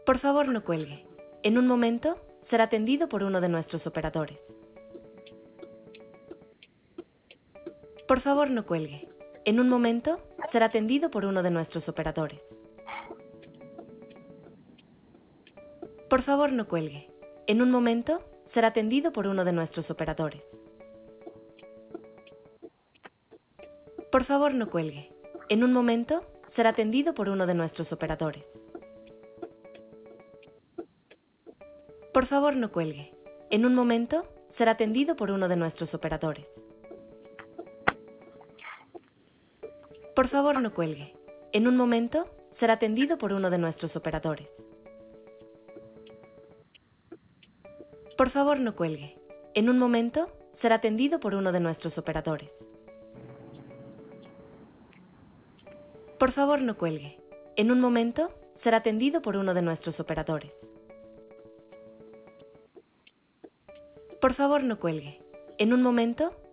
Por favor, no cuelgue. En un momento, será atendido por uno de nuestros operadores. Por favor, no cuelgue. En un momento, será atendido por uno de nuestros operadores. Por favor, no cuelgue. En un momento, será atendido por uno de nuestros operadores. Por favor, no cuelgue. En un momento, será atendido por uno de nuestros operadores. Por favor, no cuelgue. En un momento, será atendido por uno de nuestros operadores. Por favor, no cuelgue. En un momento, será atendido por uno de nuestros operadores. Por favor, no cuelgue. En un momento, será atendido por uno de nuestros operadores. Por favor, no cuelgue. En un momento, será atendido por uno de nuestros operadores. Por favor, no cuelgue. En un momento,